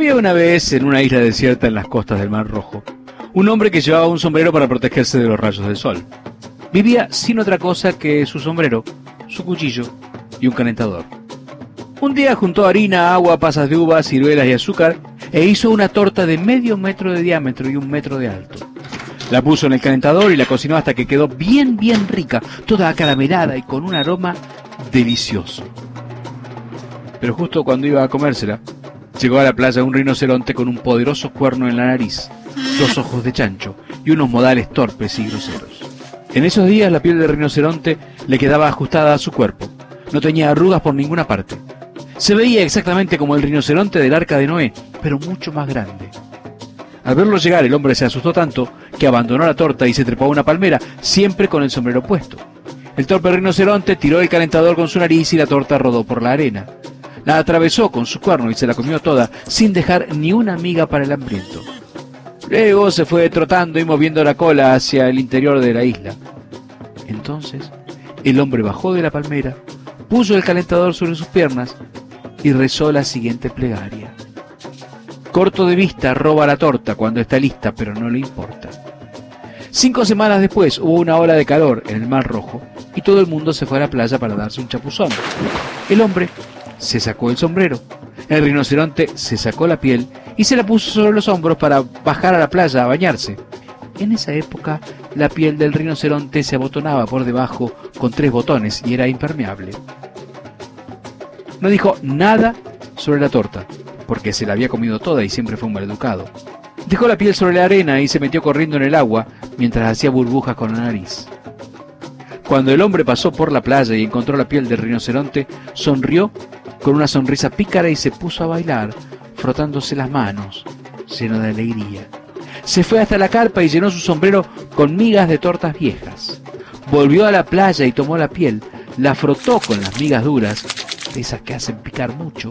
Había una vez, en una isla desierta en las costas del Mar Rojo, un hombre que llevaba un sombrero para protegerse de los rayos del sol. Vivía sin otra cosa que su sombrero, su cuchillo y un calentador. Un día juntó harina, agua, pasas de uvas, ciruelas y azúcar e hizo una torta de medio metro de diámetro y 1 metro de alto. La puso en el calentador y la cocinó hasta que quedó bien rica, toda acaramelada y con un aroma delicioso. Pero justo cuando iba a comérsela, llegó a la playa un rinoceronte con un poderoso cuerno en la nariz, 2 ojos de chancho y unos modales torpes y groseros. En esos días la piel del rinoceronte le quedaba ajustada a su cuerpo, no tenía arrugas por ninguna parte. Se veía exactamente como el rinoceronte del Arca de Noé, pero mucho más grande. Al verlo llegar, el hombre se asustó tanto que abandonó la torta y se trepó a una palmera, siempre con el sombrero puesto. El torpe rinoceronte tiró el calentador con su nariz y la torta rodó por la arena. La atravesó con su cuerno y se la comió toda, sin dejar ni una miga para el hambriento. Luego se fue trotando y moviendo la cola hacia el interior de la isla. Entonces, el hombre bajó de la palmera, puso el calentador sobre sus piernas y rezó la siguiente plegaria. Corto de vista roba la torta cuando está lista, pero no le importa. 5 semanas después hubo una ola de calor en el Mar Rojo y todo el mundo se fue a la playa para darse un chapuzón. El hombre se sacó el sombrero, el rinoceronte se sacó la piel y se la puso sobre los hombros para bajar a la playa a bañarse. En esa época, la piel del rinoceronte se abotonaba por debajo con 3 botones y era impermeable. No dijo nada sobre la torta, porque se la había comido toda y siempre fue un maleducado. Dejó la piel sobre la arena y se metió corriendo en el agua mientras hacía burbujas con la nariz. Cuando el hombre pasó por la playa y encontró la piel del rinoceronte, sonrió con una sonrisa pícara y se puso a bailar, frotándose las manos, lleno de alegría. Se fue hasta la carpa y llenó su sombrero con migas de tortas viejas. Volvió a la playa y tomó la piel, la frotó con las migas duras, de esas que hacen picar mucho,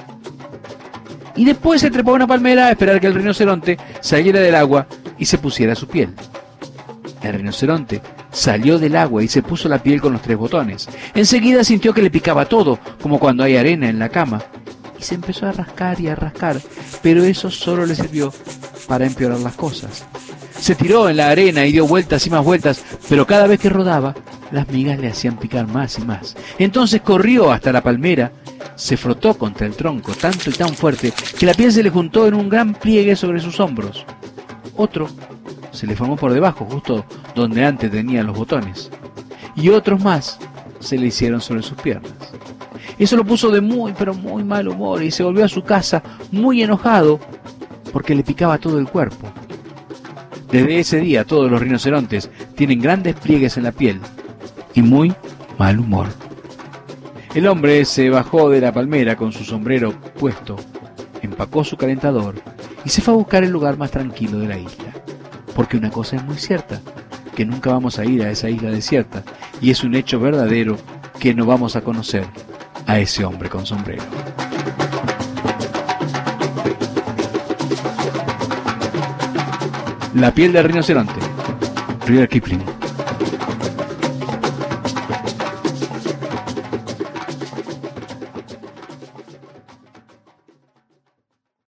y después se trepó a una palmera a esperar que el rinoceronte saliera del agua y se pusiera su piel. El rinoceronte salió del agua y se puso la piel con los 3 botones. Enseguida sintió que le picaba todo, como cuando hay arena en la cama, y se empezó a rascar y a rascar, pero eso solo le sirvió para empeorar las cosas. Se tiró en la arena y dio vueltas y más vueltas, pero cada vez que rodaba, las migas le hacían picar más y más. Entonces corrió hasta la palmera, se frotó contra el tronco tanto y tan fuerte que la piel se le juntó en un gran pliegue sobre sus hombros. Otro se le formó por debajo, justo donde antes tenía los botones. Y otros más se le hicieron sobre sus piernas. Eso lo puso de muy, pero muy mal humor y se volvió a su casa muy enojado porque le picaba todo el cuerpo. Desde ese día todos los rinocerontes tienen grandes pliegues en la piel y muy mal humor. El hombre se bajó de la palmera con su sombrero puesto, empacó su calentador y se fue a buscar el lugar más tranquilo de la isla. Porque una cosa es muy cierta, que nunca vamos a ir a esa isla desierta, y es un hecho verdadero que no vamos a conocer a ese hombre con sombrero. La piel del rinoceronte, Rudyard Kipling.